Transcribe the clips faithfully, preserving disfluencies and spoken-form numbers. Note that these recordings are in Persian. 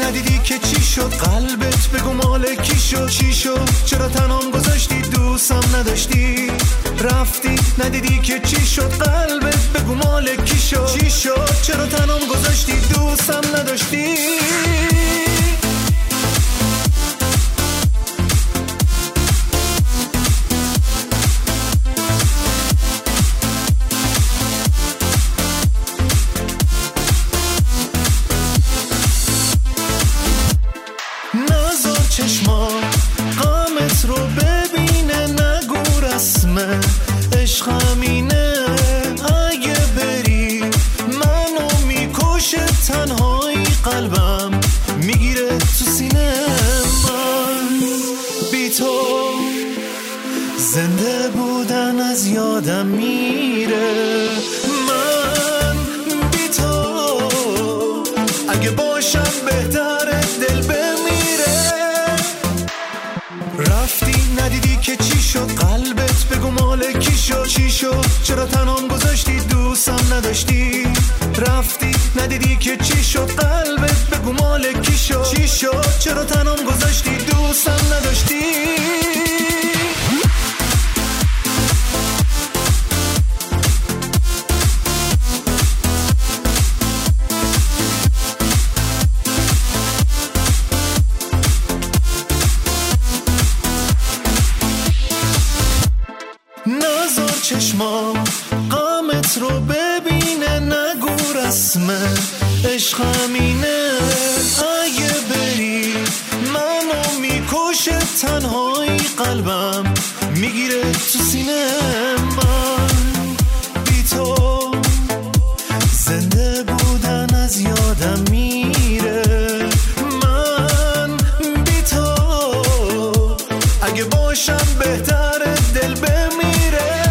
ندیدی که چی شد قلبت بگو مال کی شد چی شد چرا تنام گذاشتی دوستم نداشتی رفتی ندیدی که چی شد قلبت بگو مال کی شد چی شد چرا تنام گذاشتی دوستم نداشتی چشما قامت رو ببینه نگو رسمه عشق همینه اگه بری منو میکشه تنهایی قلبم میگیره تو سینه من بی تو زنده بودن از یادم میره من بی تو اگه باشم بهتره دل بمیره رفتی ندیدی که چی شد قلبت بگو مال کی شد چی شد چرا تنام گذاشتی دوستم نداشتی رفتی ندیدی که چی شد قلبت بگو مال کی شد چی شد چرا تنام گذاشتی دوستم نداشتی نظر چشما قامت رو ببینه نگو رسمه عشق همینه اگه بری منو میکشه تنهایی قلبم میگیره تو سینه من بی تو زنده بودن از یادم میره من بی تو اگه باشم بهتره دل بمیره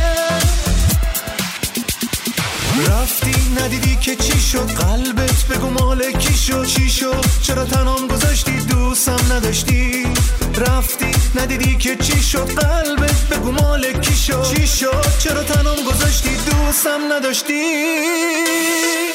رفتی ندیدی که چی شد قلبت بگو مال کی شد چی شد چرا تنام گذاشتی دوستم نداشتی رفتی ندیدی که چی شد قلبت بگو مال کی شد چی شد چرا تنام گذاشتی دوستم نداشتی